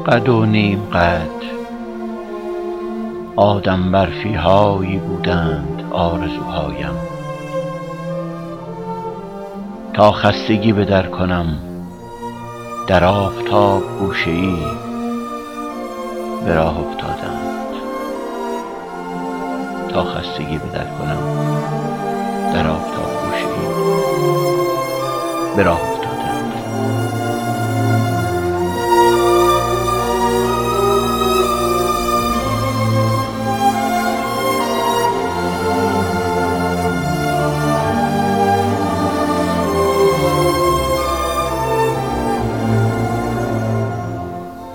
قد و نیم قد آدم برفی هایی بودند آرزوهایم. تا خستگی به در کنم در آفتاب گوشه ای به راه افتادند. تا خستگی به در کنم در آفتاب گوشه ای به راه افتادند.